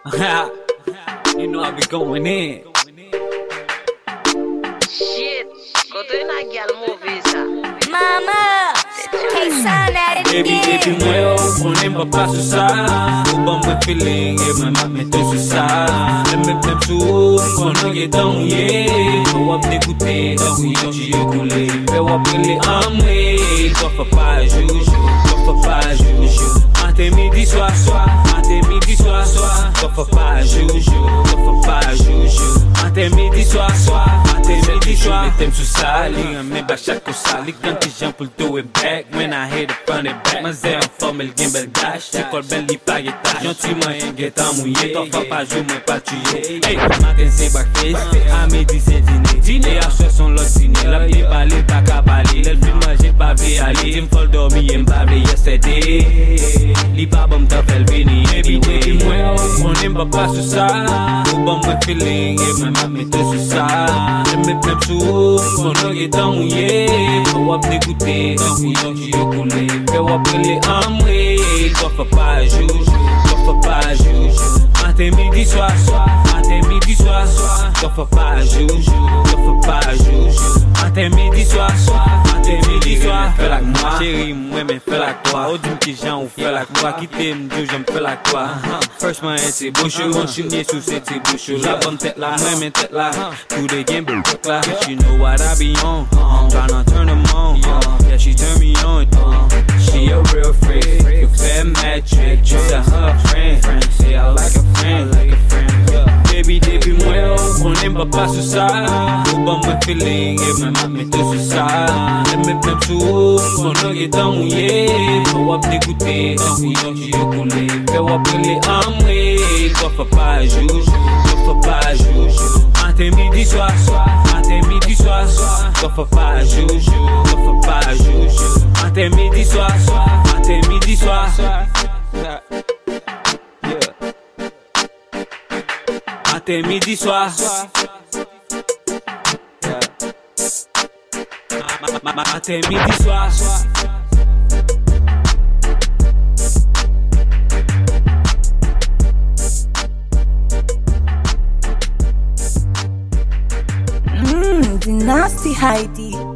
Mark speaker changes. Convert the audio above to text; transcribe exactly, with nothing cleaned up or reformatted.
Speaker 1: You know I be going in.
Speaker 2: Shit, koto yon a gyal mouve sa.
Speaker 3: Mama, K-San at it
Speaker 1: Baby, baby,
Speaker 3: again.
Speaker 1: mwyo, konen ba pa sou sa. Uban mwen feeling, e mwen mak meten sou sa. Lemme plem sou, konon ye dan mouye. Mwen wap dekoute, dan ou yon chi yo koule. Fe wap ele amwe, kofa pa joujou, kofa pa joujou. Matin, midi, soir, soir, matin, midi, soir, soir. Kofa pa joujou, kofa pa joujou. Matin, midi, soir, soir, matin, midi, soir. Metem sou sa, li reme ba chak ko sa. Li kan ki jan pou l'do e back. When I hit it front and back. Man zè an forme l gen bel dash. Se kol ben li pa getaj. Jonti man yon getan mouye. Kofa pa jou mwen pa tuye. Hey, matin se breakfast, a midi se dîner. Dîner a soir son lot dîner. La pi pale, pa ka pale. Lèl fin manje pa ve ale. Tim fol dormi yon pa ve yesterday. Li pa bom ta fel vini. Baby, baby, mwen konen ba pa sou sa. Uban mwen feeling, e mwen mak meten sou sa. Lemme plem sou, konon ye dan mouye. Fe wap dekoute, dan ou yon chi yo koule. Fe wap ele amwe, kofa pa joujou, kofa pa joujou. Matin, midi, soir, soir, matin, midi, soir, soir. Kofa pa joujou, kofa pa joujou. Matin, midi, soir, soir, matin, midi, soir. Fè lak mwa, chéri mwen men fè lak toi. Ou di m ki jan ou fè lak mwa. Kite m diyo jen fè lak toi. First man ete bouchou, mon chinye sou se te bouchou. La bon tèt la, mwen men tèt la. Tout de gen bèk la. She know what I be on, tryna turn them on. Yeah, she turn me on. She a real freak, you fair metric. Just a her friend, say I like a friend, like a friend. Baby, baby, mwen konen ba pa sou sa. Uban mwen feeling, e mwen mak meten sou sa. Lemme plem sou, konon ye dan mouye. Fe wap dekoute, dan ou yon chi yo koule. Fe wap ele amwe, kofa pa joujou, kofa pa joujou. Matin, midi, soir, soir, matin, midi, soir, soir. Kofa pa joujou, kofa pa joujou. Matin, midi, soir, soir, matin, midi, soir, soir. Matin, midi, soir. Matin, midi, soir.
Speaker 3: Mmm, the nasty Heidi.